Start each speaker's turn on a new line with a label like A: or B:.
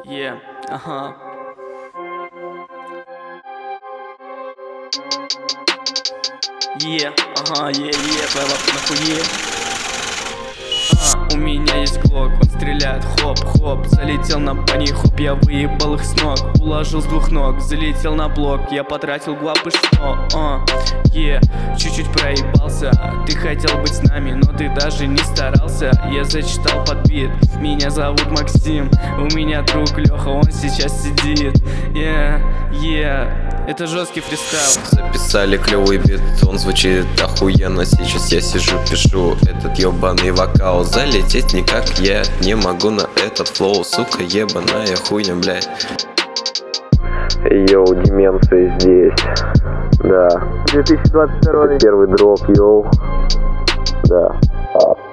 A: Ага. Твоя лапка нахуе. У меня есть глок, он стреляет, хоп-хоп. Залетел на бани, хоп, я выебал их с ног. Уложил с двух ног, залетел на блок. Я потратил главы что, чуть-чуть проебался. Ты хотел быть с нами, но ты даже не старался. Я зачитал под бит, меня зовут Максим. У меня друг Леха, он сейчас сидит. Это жесткий фристайл.
B: Записали клевый бит, он звучит охуенно. Сейчас я сижу, пишу этот ебаный вокал. Залететь никак я не могу на этот флоу. Сука, ебаная хуйня, блядь.
C: Йоу, деменция здесь. Да.
A: 2022.
C: Первый дроп, йоу. Да.